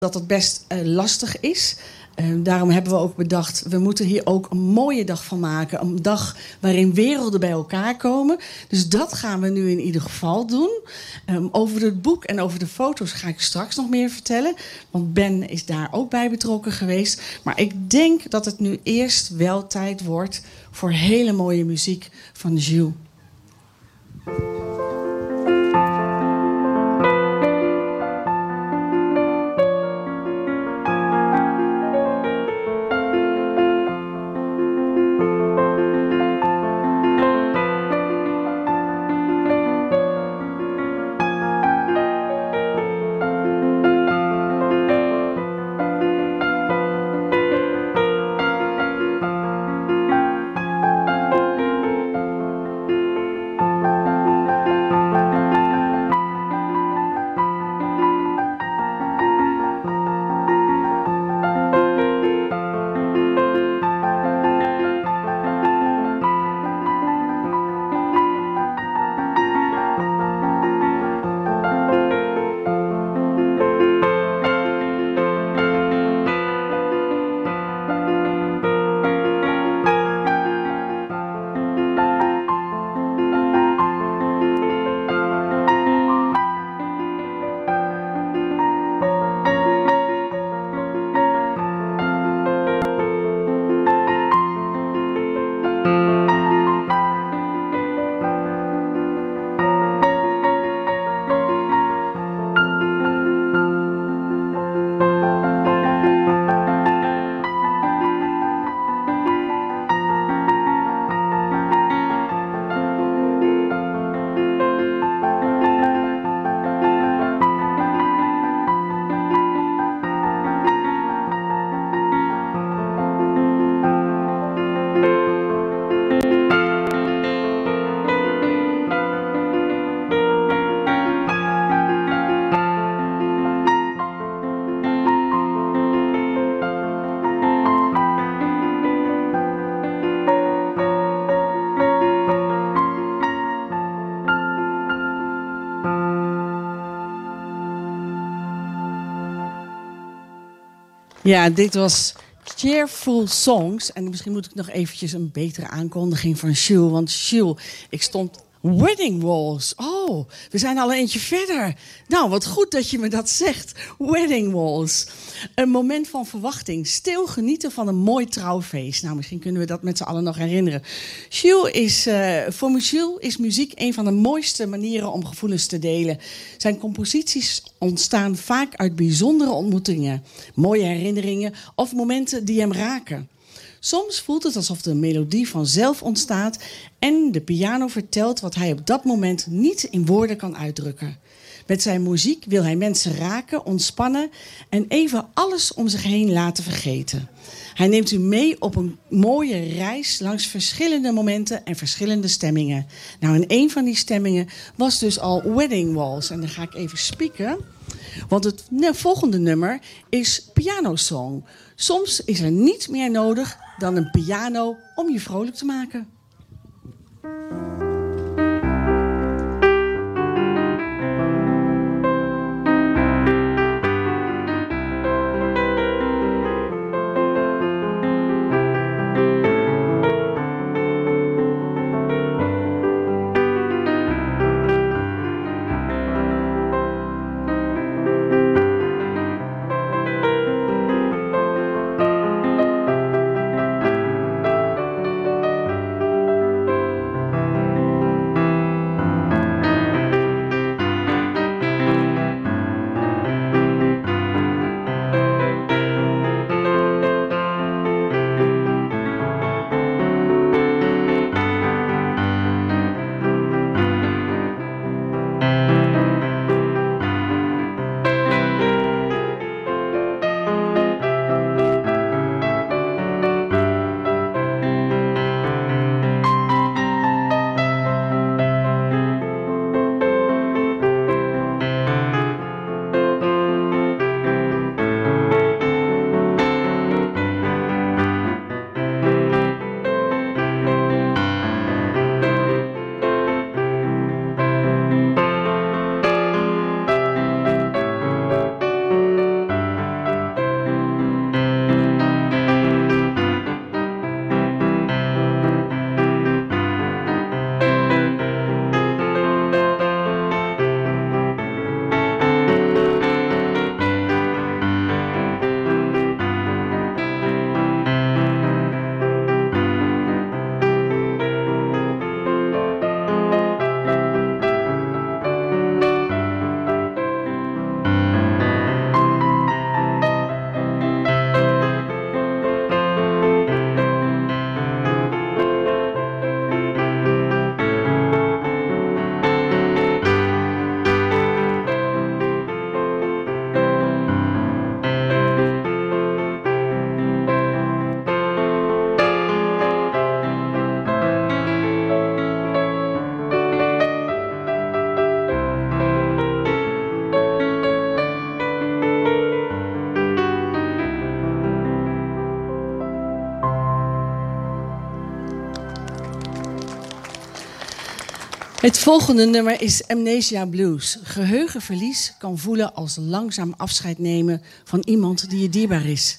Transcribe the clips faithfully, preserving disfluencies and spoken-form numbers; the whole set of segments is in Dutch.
dat het best uh, lastig is. Uh, daarom hebben we ook bedacht, we moeten hier ook een mooie dag van maken. Een dag waarin werelden bij elkaar komen. Dus dat gaan we nu in ieder geval doen. Um, over het boek en over de foto's ga ik straks nog meer vertellen. Want Ben is daar ook bij betrokken geweest. Maar ik denk dat het nu eerst wel tijd wordt voor hele mooie muziek van Jules. Ja, dit was Cheerful Songs. En misschien moet ik nog eventjes een betere aankondiging van Jules. Want Jules, ik stond... Wedding Walls. Oh, we zijn al een eentje verder. Nou, wat goed dat je me dat zegt. Wedding Walls. Een moment van verwachting. Stil genieten van een mooi trouwfeest. Nou, misschien kunnen we dat met z'n allen nog herinneren. Jules is, uh, voor Jules is muziek een van de mooiste manieren om gevoelens te delen. Zijn composities ontstaan vaak uit bijzondere ontmoetingen. Mooie herinneringen of momenten die hem raken. Soms voelt het alsof de melodie vanzelf ontstaat en de piano vertelt wat hij op dat moment niet in woorden kan uitdrukken. Met zijn muziek wil hij mensen raken, ontspannen en even alles om zich heen laten vergeten. Hij neemt u mee op een mooie reis langs verschillende momenten en verschillende stemmingen. Nou, en een van die stemmingen was dus al Wedding Walls. En dan ga ik even spieken. Want het volgende nummer is Piano Song. Soms is er niets meer nodig dan een piano om je vrolijk te maken. Het volgende nummer is Amnesia Blues. Geheugenverlies kan voelen als langzaam afscheid nemen van iemand die je dierbaar is.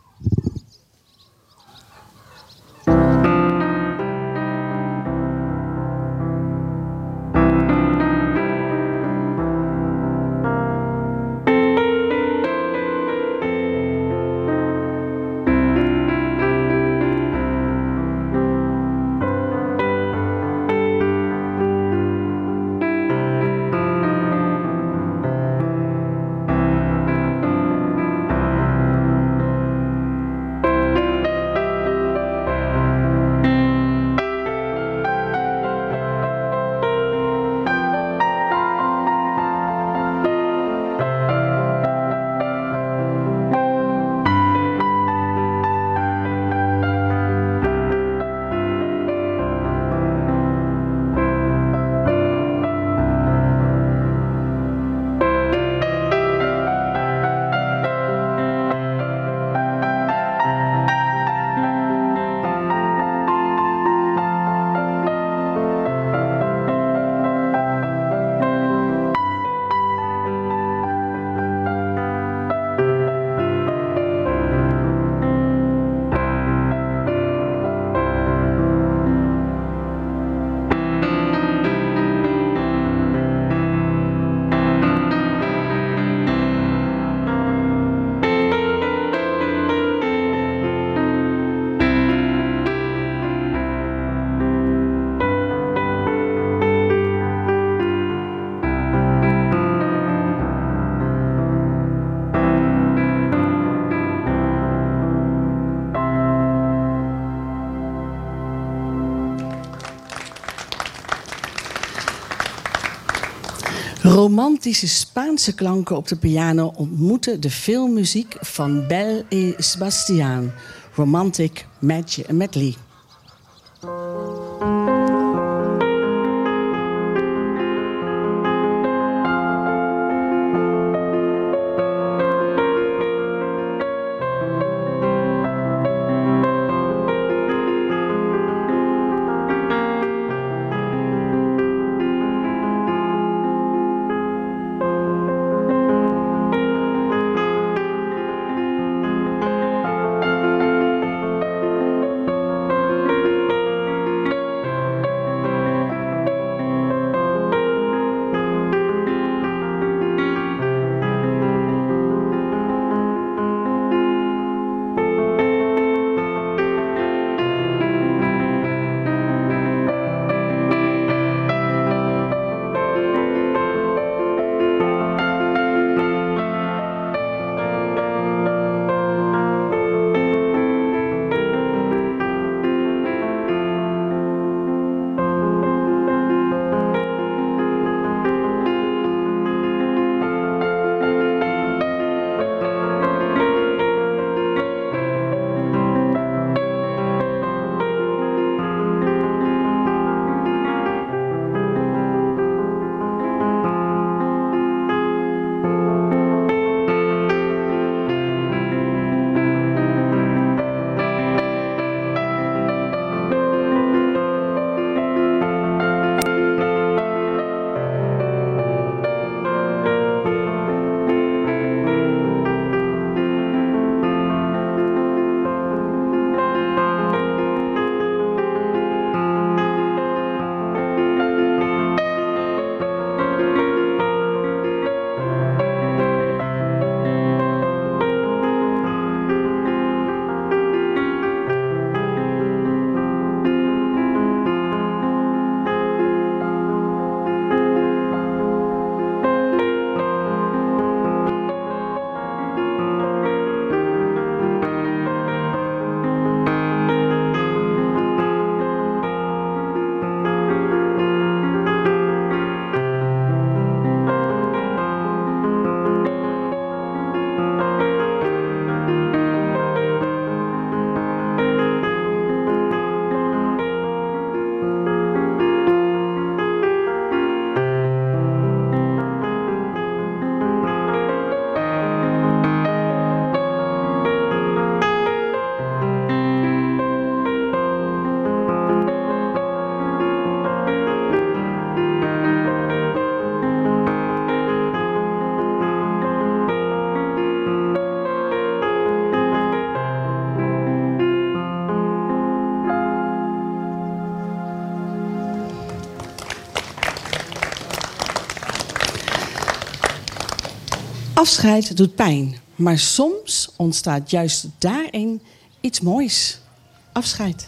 Romantische Spaanse klanken op de piano ontmoeten de filmmuziek van Bel et Sebastian. Romantic Medley. Afscheid doet pijn, maar soms ontstaat juist daarin iets moois. Afscheid.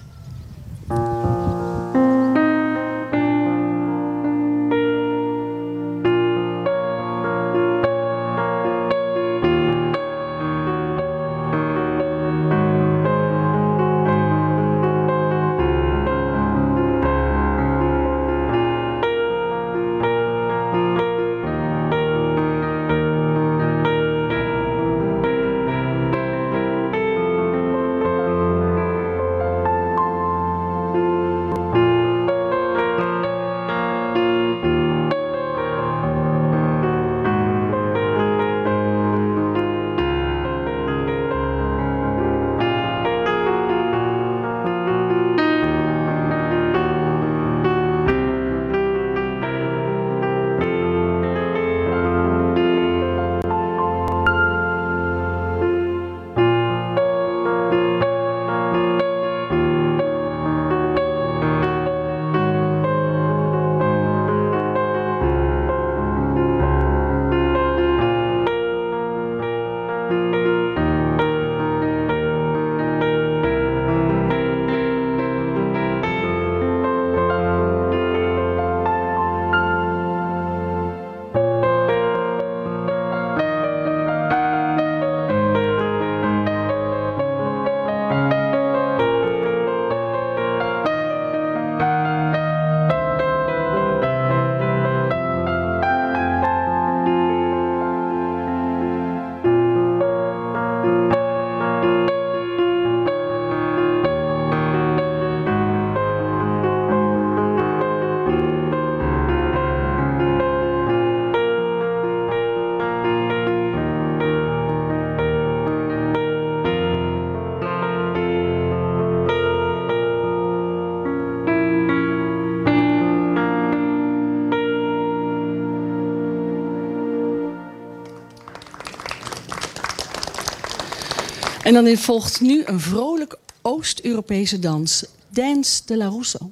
En dan volgt nu een vrolijk Oost-Europese dans. Dance de la Rousseau.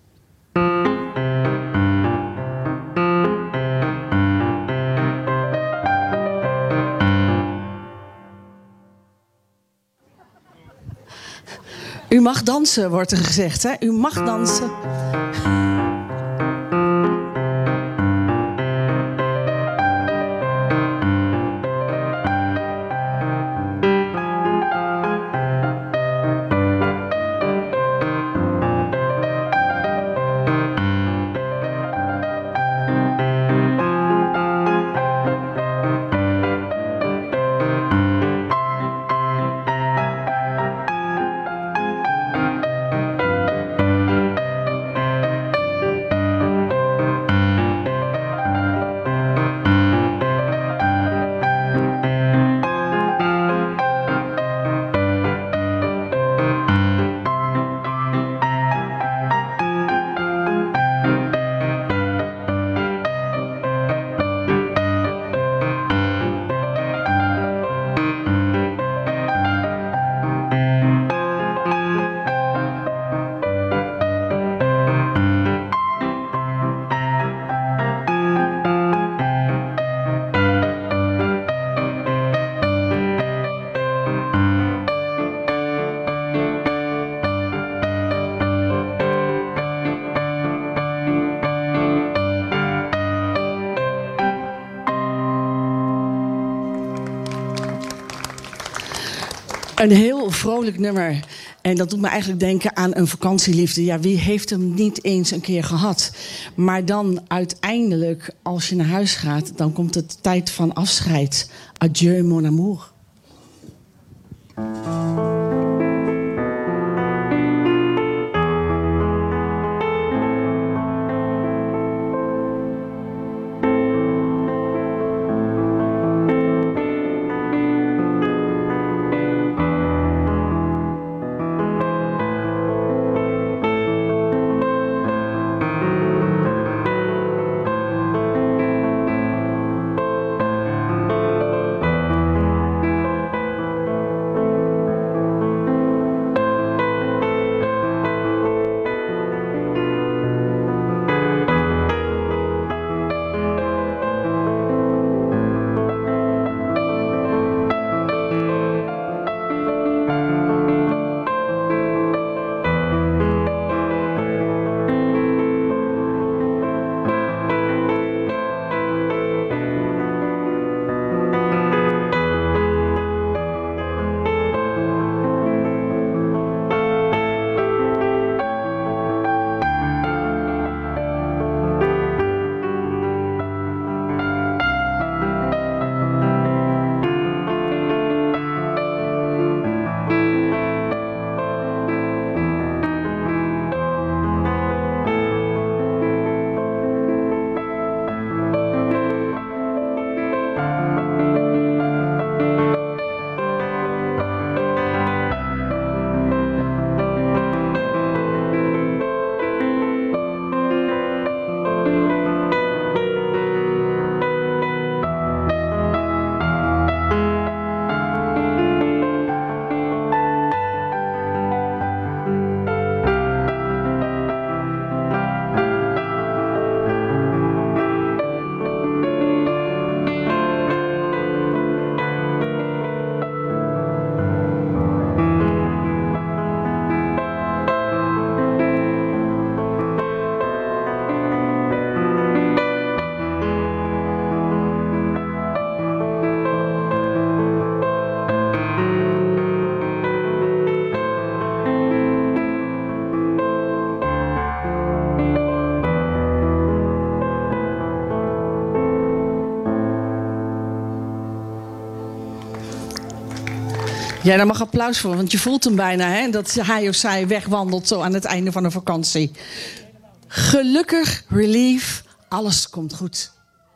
U mag dansen, wordt er gezegd, hè? U mag dansen. Een heel vrolijk nummer. En dat doet me eigenlijk denken aan een vakantieliefde. Ja, wie heeft hem niet eens een keer gehad? Maar dan uiteindelijk, als je naar huis gaat, dan komt het tijd van afscheid. Adieu, mon amour. Ja, daar mag applaus voor, want je voelt hem bijna, hè? Dat hij of zij wegwandelt zo aan het einde van een vakantie. Gelukkig, relief, alles komt goed.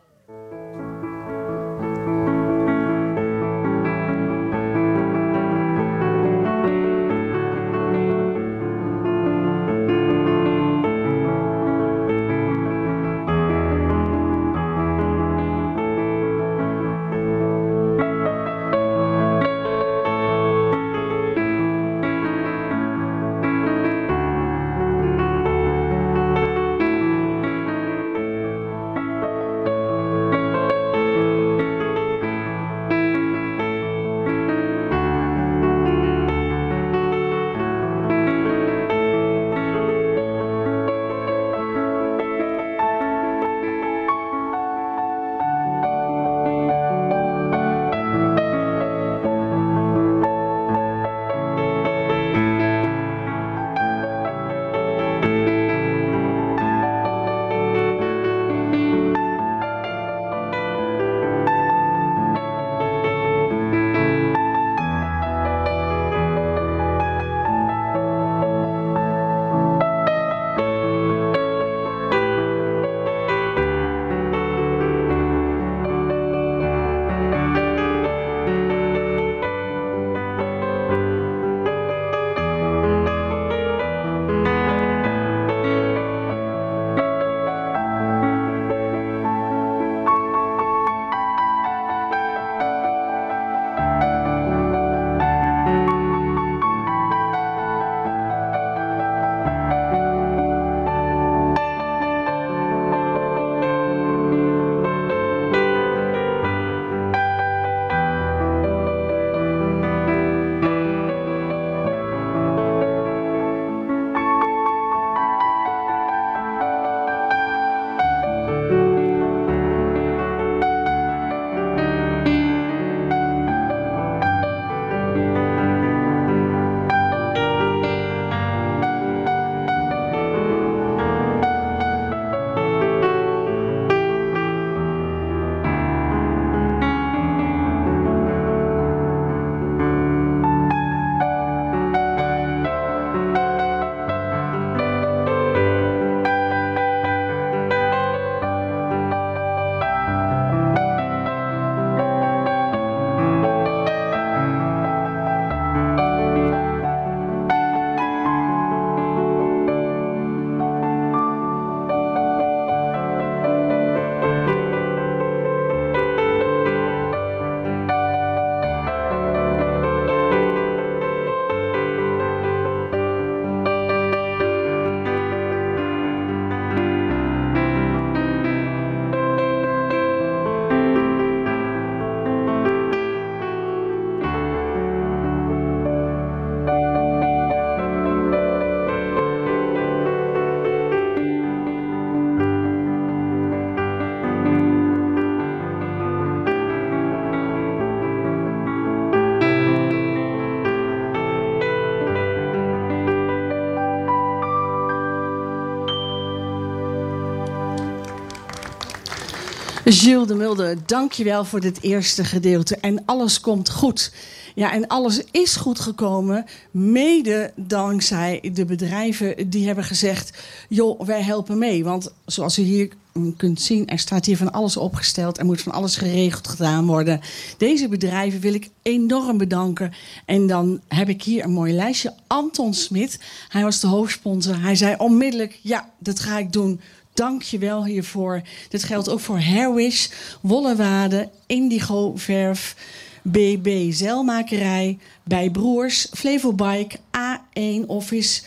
Gilles de Mulde, dank je wel voor dit eerste gedeelte. En alles komt goed. Ja, en alles is goed gekomen, mede dankzij de bedrijven die hebben gezegd, joh, wij helpen mee. Want zoals u hier kunt zien, er staat hier van alles opgesteld. Er moet van alles geregeld gedaan worden. Deze bedrijven wil ik enorm bedanken. En dan heb ik hier een mooi lijstje. Anton Smit, hij was de hoofdsponsor. Hij zei onmiddellijk, ja, dat ga ik doen. Dank je wel hiervoor. Dit geldt ook voor Hairwish, Wollewaarde, Indigo Verf, B B Zeilmakerij, Bij Broers, Flevobike, A één Office,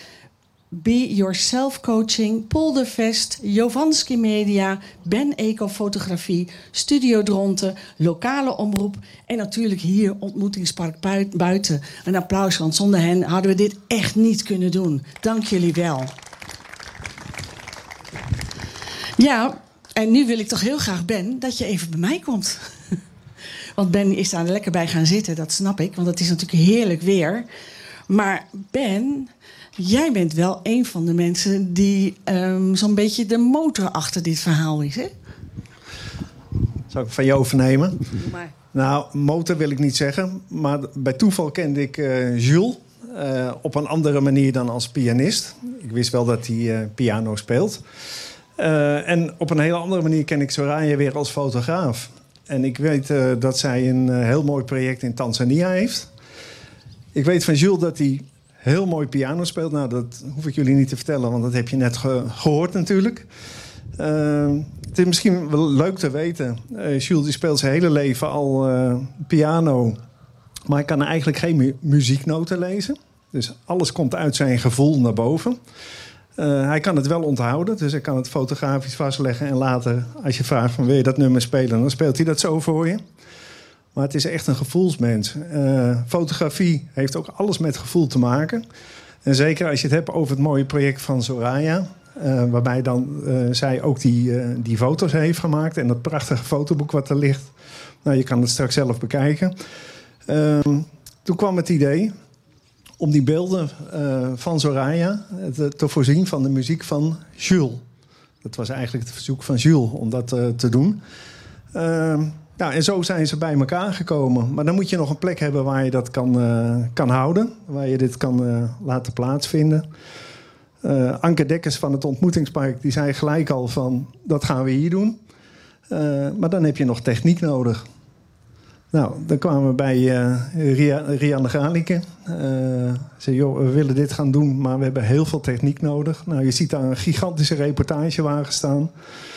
Be Yourself Coaching, Poldervest, Jovanski Media, Ben Eco Fotografie, Studio Dronten, Lokale Omroep en natuurlijk hier Ontmoetingspark Buiten. Een applaus, want zonder hen hadden we dit echt niet kunnen doen. Dank jullie wel. Ja, en nu wil ik toch heel graag, Ben, dat je even bij mij komt. Want Ben is daar lekker bij gaan zitten, dat snap ik. Want het is natuurlijk heerlijk weer. Maar Ben, jij bent wel een van de mensen die um, zo'n beetje de motor achter dit verhaal is, hè? Zal ik van je overnemen? Doe maar. Nou, motor wil ik niet zeggen. Maar bij toeval kende ik uh, Jules. Uh, op een andere manier dan als pianist. Ik wist wel dat hij uh, piano speelt. Uh, en op een hele andere manier ken ik Soraya weer als fotograaf. En ik weet uh, dat zij een uh, heel mooi project in Tanzania heeft. Ik weet van Jules dat hij heel mooi piano speelt. Nou, dat hoef ik jullie niet te vertellen, want dat heb je net ge- gehoord natuurlijk. Uh, het is misschien wel leuk te weten. Uh, Jules die speelt zijn hele leven al uh, piano. Maar hij kan eigenlijk geen mu- muzieknoten lezen. Dus alles komt uit zijn gevoel naar boven. Uh, hij kan het wel onthouden. Dus hij kan het fotografisch vastleggen. En later, als je vraagt van wil je dat nummer spelen, dan speelt hij dat zo voor je. Maar het is echt een gevoelsmens. Uh, fotografie heeft ook alles met gevoel te maken. En zeker als je het hebt over het mooie project van Soraya. Uh, waarbij dan uh, zij ook die, uh, die foto's heeft gemaakt. En dat prachtige fotoboek wat er ligt. Nou, je kan het straks zelf bekijken. Uh, toen kwam het idee om die beelden uh, van Soraya te, te voorzien van de muziek van Jules. Dat was eigenlijk het verzoek van Jules om dat uh, te doen. Uh, ja, en zo zijn ze bij elkaar gekomen. Maar dan moet je nog een plek hebben waar je dat kan, uh, kan houden. Waar je dit kan uh, laten plaatsvinden. Uh, Anke Dekkers van het Ontmoetingspark die zei gelijk al van dat gaan we hier doen. Uh, maar dan heb je nog techniek nodig. Nou, dan kwamen we bij uh, Ria, Rianne Galicke. Uh, zei, joh, we willen dit gaan doen, maar we hebben heel veel techniek nodig. Nou, je ziet daar een gigantische reportagewagen staan.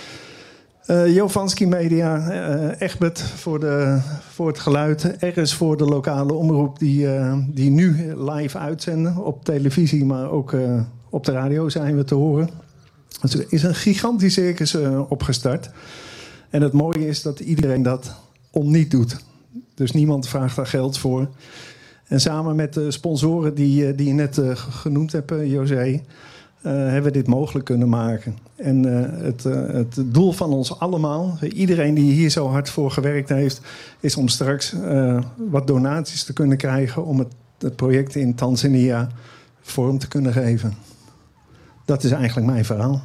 Uh, Jovanski Media, uh, Egbert voor, de, voor het geluid. R is voor de lokale omroep die, uh, die nu live uitzenden op televisie, maar ook uh, op de radio zijn we te horen. Dus er is een gigantisch circus uh, opgestart. En het mooie is dat iedereen dat om niet doet. Dus niemand vraagt daar geld voor. En samen met de sponsoren die, die je net uh, genoemd hebt, uh, José, uh, hebben we dit mogelijk kunnen maken. En uh, het, uh, het doel van ons allemaal, iedereen die hier zo hard voor gewerkt heeft, is om straks uh, wat donaties te kunnen krijgen om het, het project in Tanzania vorm te kunnen geven. Dat is eigenlijk mijn verhaal.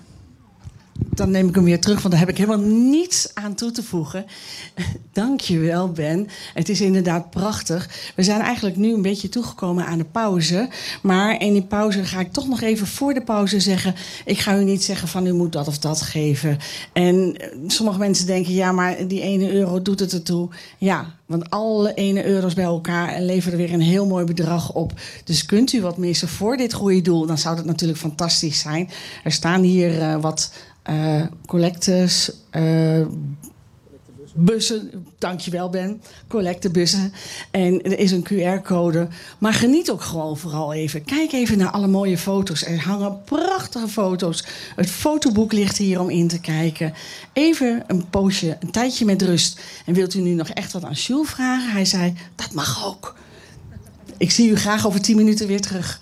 Dan neem ik hem weer terug, want daar heb ik helemaal niets aan toe te voegen. Dank je wel, Ben. Het is inderdaad prachtig. We zijn eigenlijk nu een beetje toegekomen aan de pauze. Maar in die pauze ga ik toch nog even voor de pauze zeggen, ik ga u niet zeggen van u moet dat of dat geven. En sommige mensen denken, ja, maar die ene euro doet het ertoe. Ja, want alle ene euro's bij elkaar leveren weer een heel mooi bedrag op. Dus kunt u wat missen voor dit goede doel, dan zou dat natuurlijk fantastisch zijn. Er staan hier uh, wat uh, collectors, uh, bussen, dankjewel Ben, collectebussen. En er is een Q R-code. Maar geniet ook gewoon vooral even. Kijk even naar alle mooie foto's. Er hangen prachtige foto's. Het fotoboek ligt hier om in te kijken. Even een poosje, een tijdje met rust. En wilt u nu nog echt wat aan Jules vragen? Hij zei, dat mag ook. Ik zie u graag over tien minuten weer terug.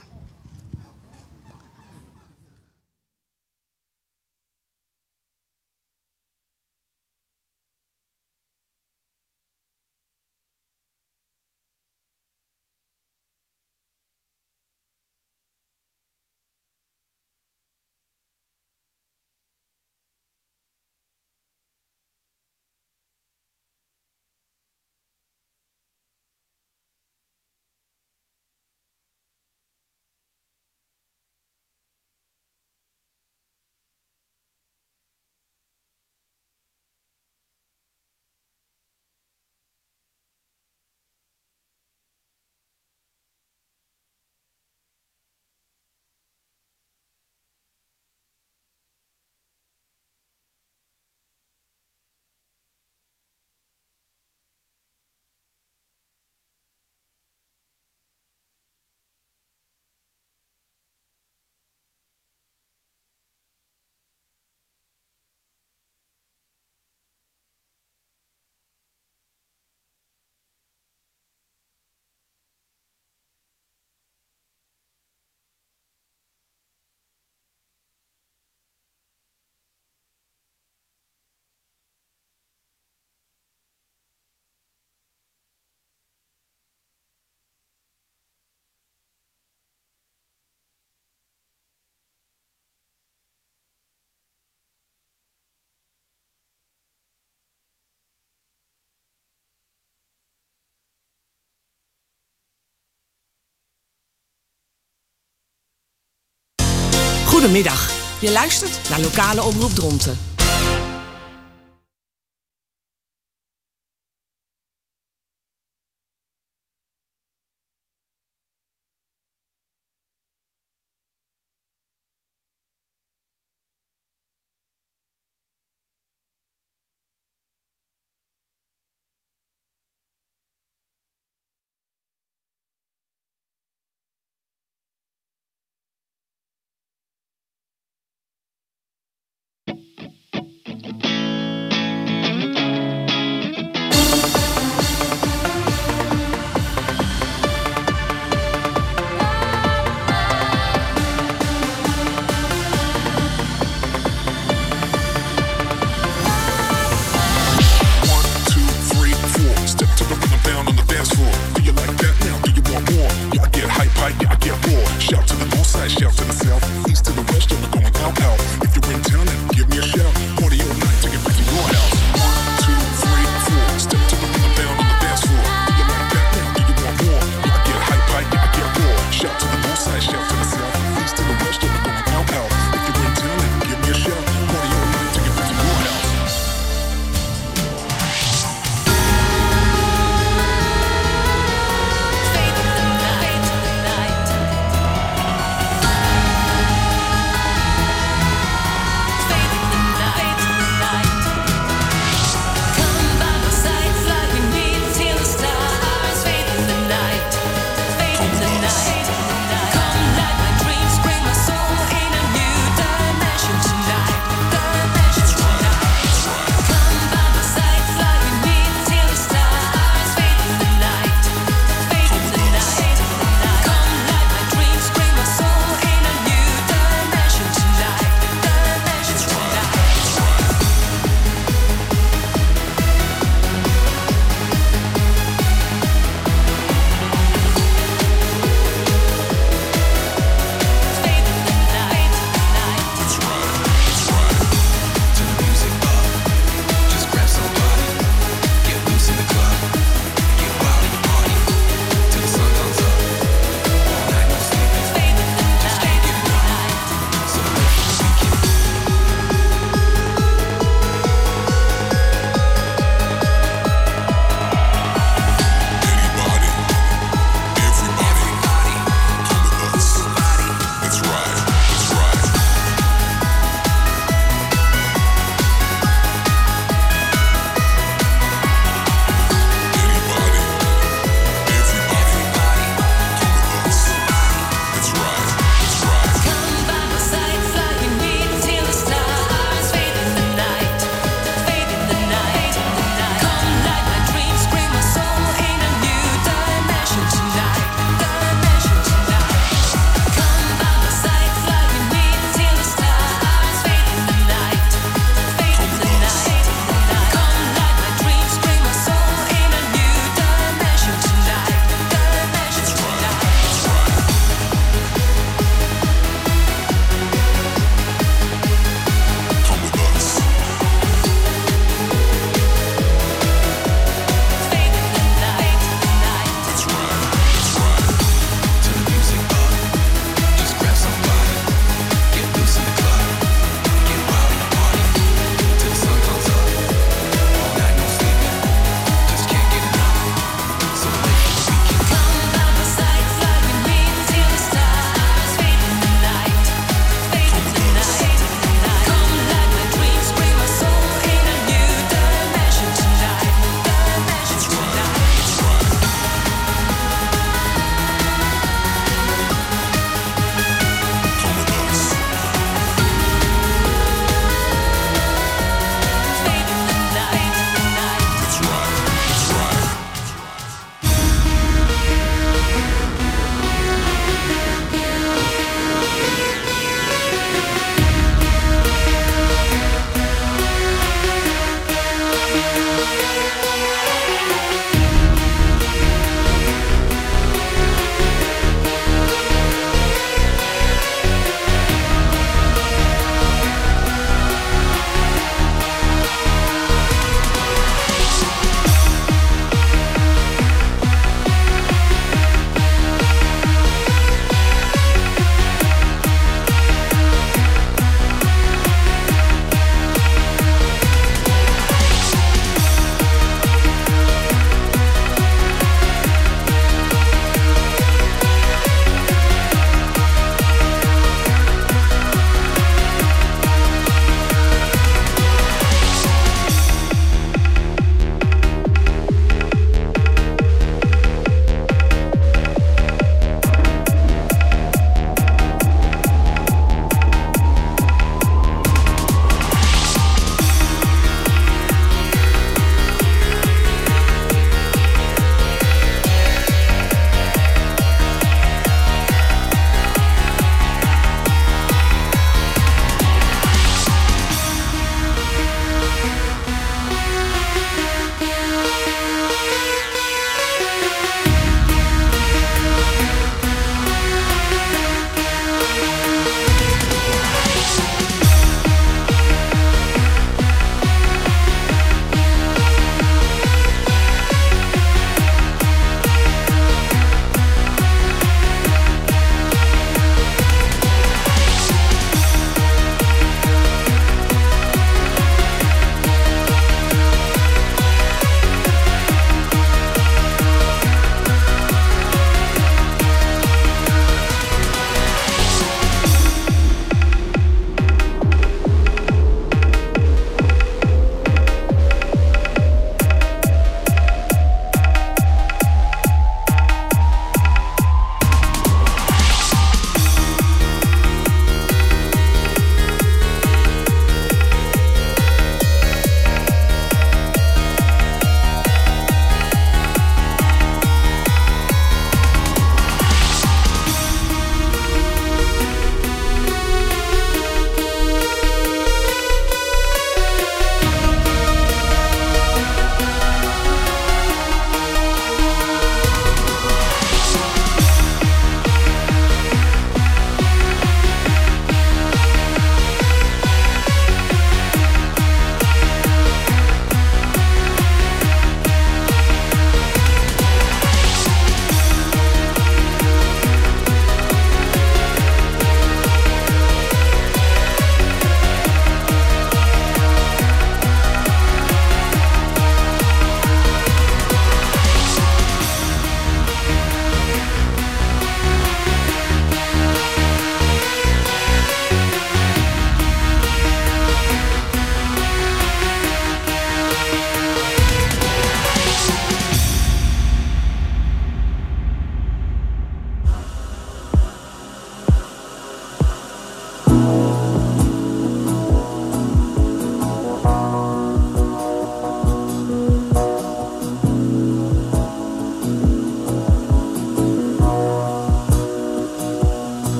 Goedemiddag. Je luistert naar Lokale Omroep Dronten.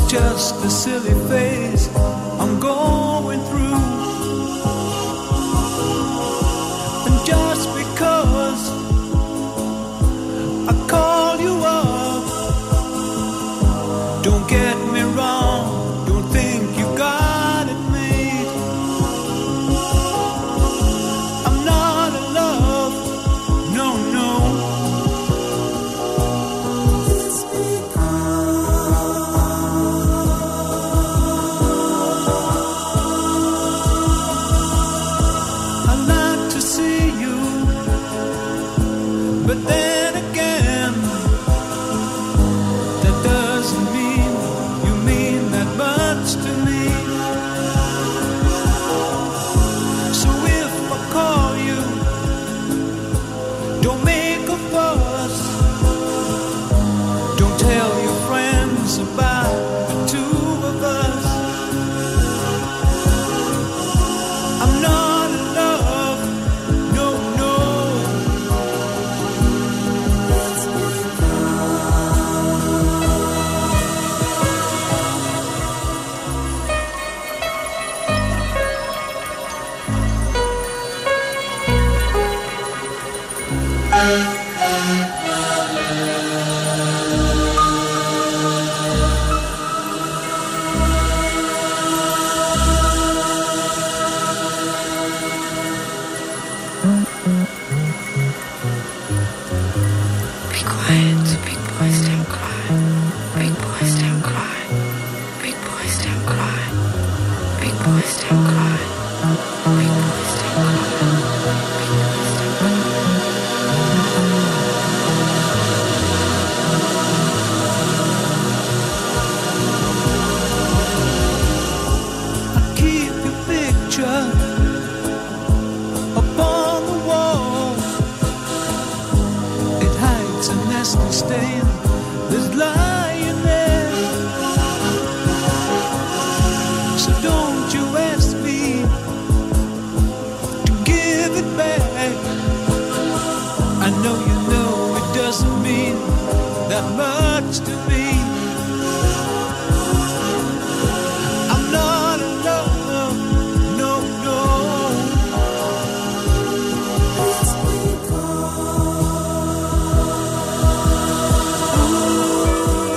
just a silly phase I'm going through. And just because I call you up, don't get me wrong, don't think you got it made. I'm not in love, no, no. But then again, that doesn't mean you mean that much to me. So if I call you, don't make a fuss. Don't tell your friends about the two of us. I'm not in love, no, no. Be quiet, big boys don't cry. Big boys don't cry. Big boys don't cry. Big boys don't cry. Big boys don't cry. I keep your picture upon the wall. It hides a nasty stain that's lying there. So don't you ask me to give it back. I know you know it doesn't mean that much to me. I'm not in love, no, no. Ooh.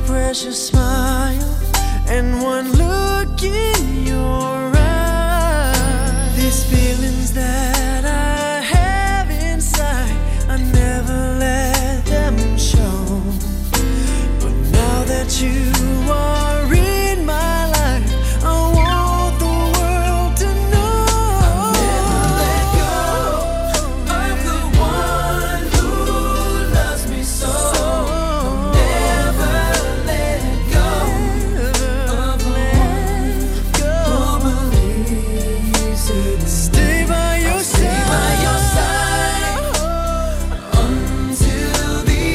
precious smile and one look in your eyes. These feelings that I have inside, I never let them show. But now that you are in my life, I want the world to know. I'll never let go of the one who loves me so. I'll never let go of the one who believes it. Stay by your side, stay by your side until the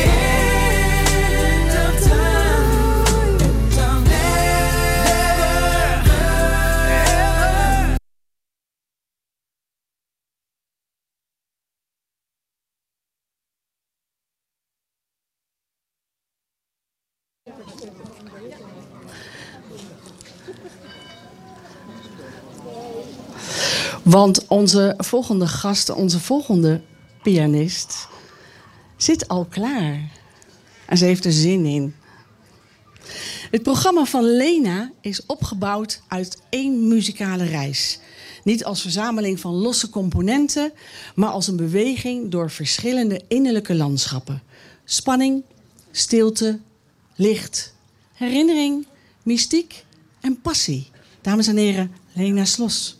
end of time. I'll never, ever. Want onze volgende gast, onze volgende pianist, zit al klaar. En ze heeft er zin in. Het programma van Lena is opgebouwd uit één muzikale reis. Niet als verzameling van losse componenten, maar als een beweging door verschillende innerlijke landschappen. Spanning, stilte, licht, herinnering, mystiek en passie. Dames en heren, Lena Slos.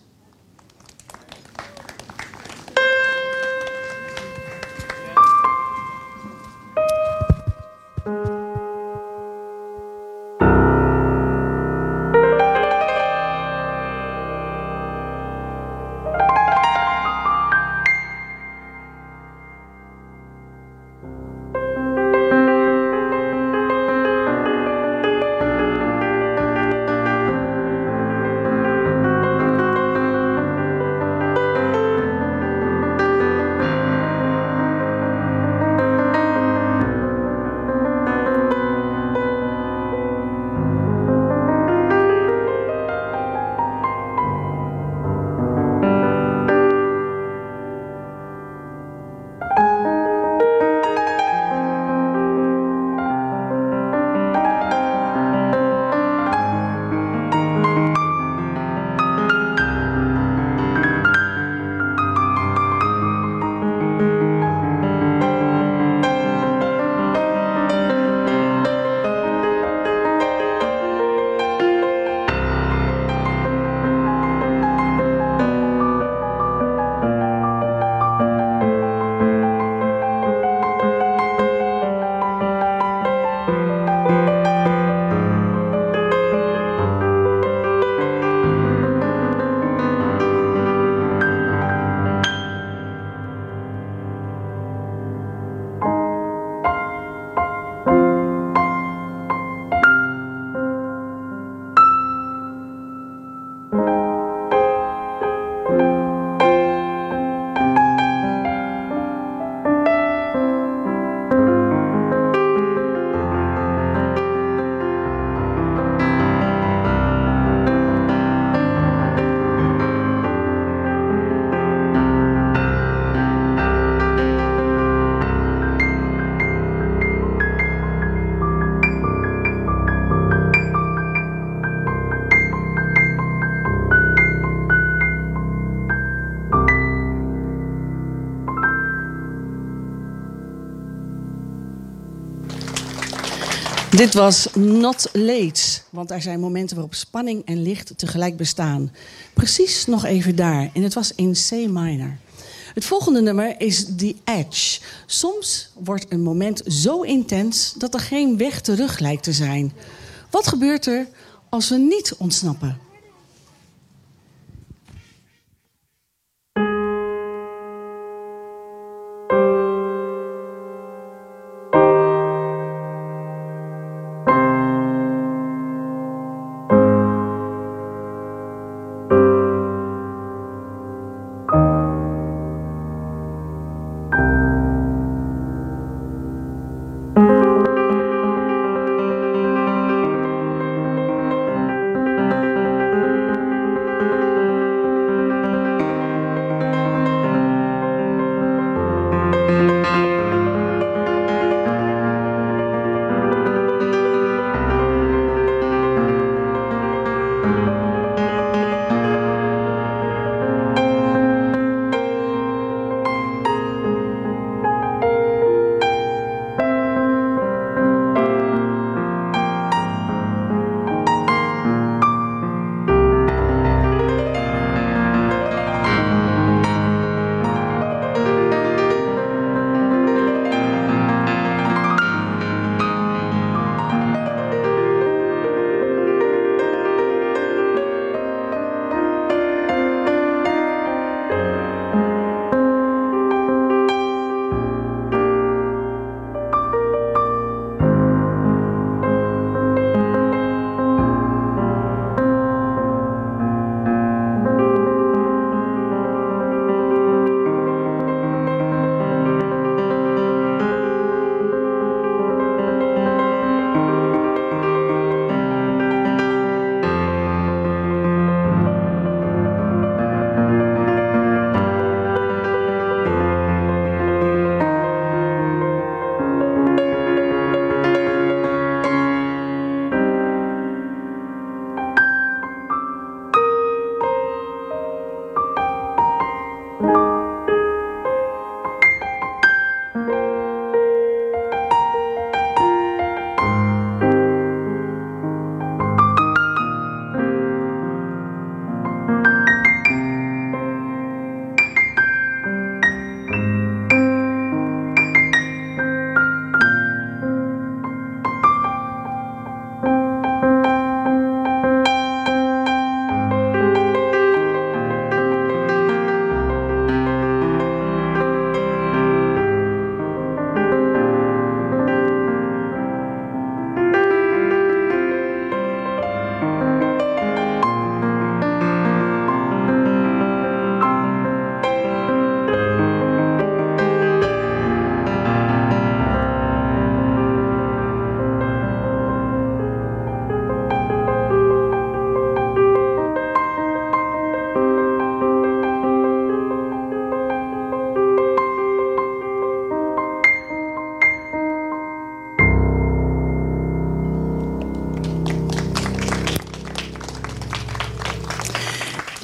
Dit was Not Late, want er zijn momenten waarop spanning en licht tegelijk bestaan. Precies nog even daar, en het was in C minor. Het volgende nummer is The Edge. Soms wordt een moment zo intens dat er geen weg terug lijkt te zijn. Wat gebeurt er als we niet ontsnappen?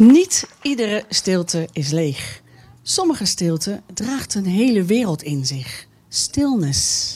Niet iedere stilte is leeg. Sommige stilte draagt een hele wereld in zich. Stillness.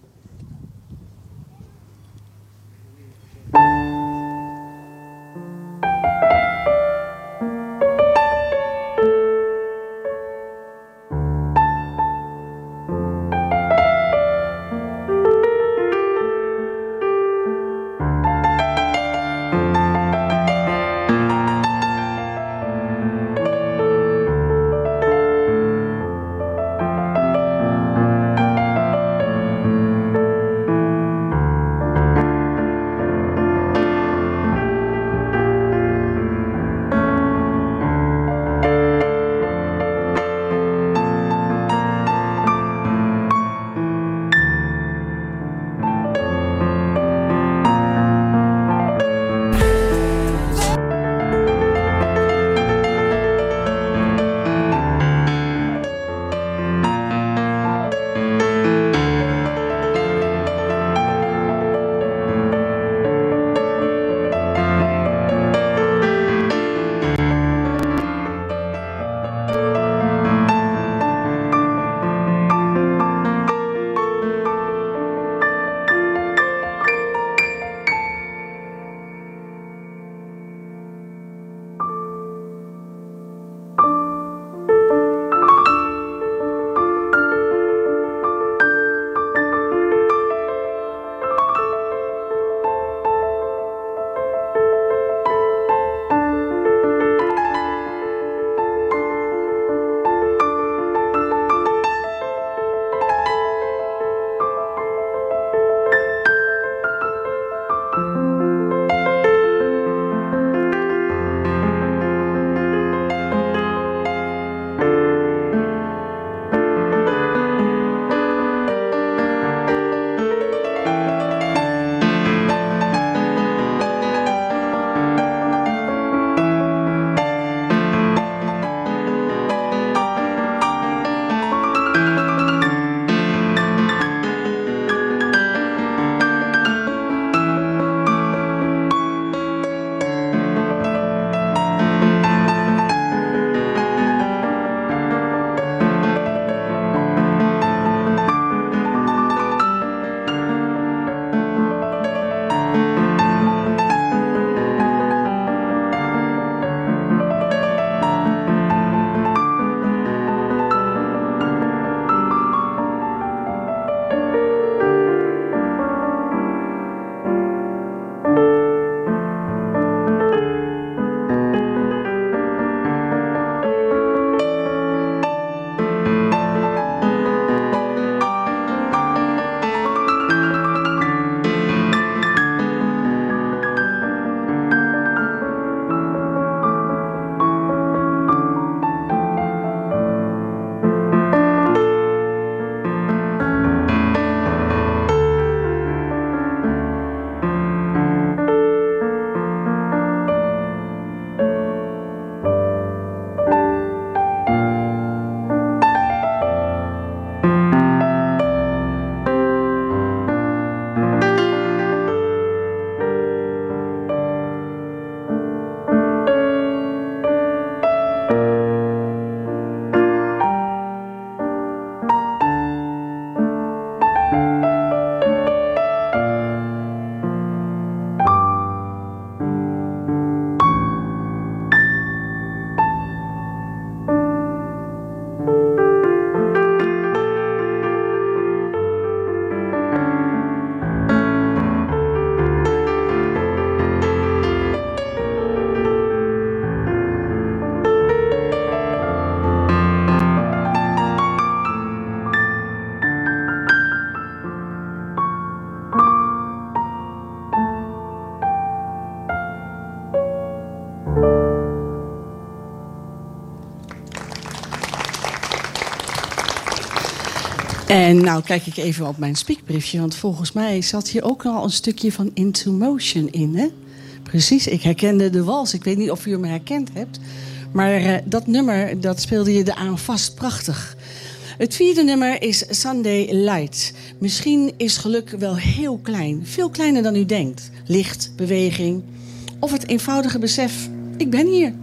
En nou kijk ik even op mijn speakbriefje, want volgens mij zat hier ook al een stukje van Into Motion in, hè? Precies, ik herkende de wals. Ik weet niet of u hem herkend hebt. Maar uh, dat nummer, dat speelde je eraan vast prachtig. Het vierde nummer is Sunday Light. Misschien is geluk wel heel klein. Veel kleiner dan u denkt. Licht, beweging of het eenvoudige besef, ik ben hier.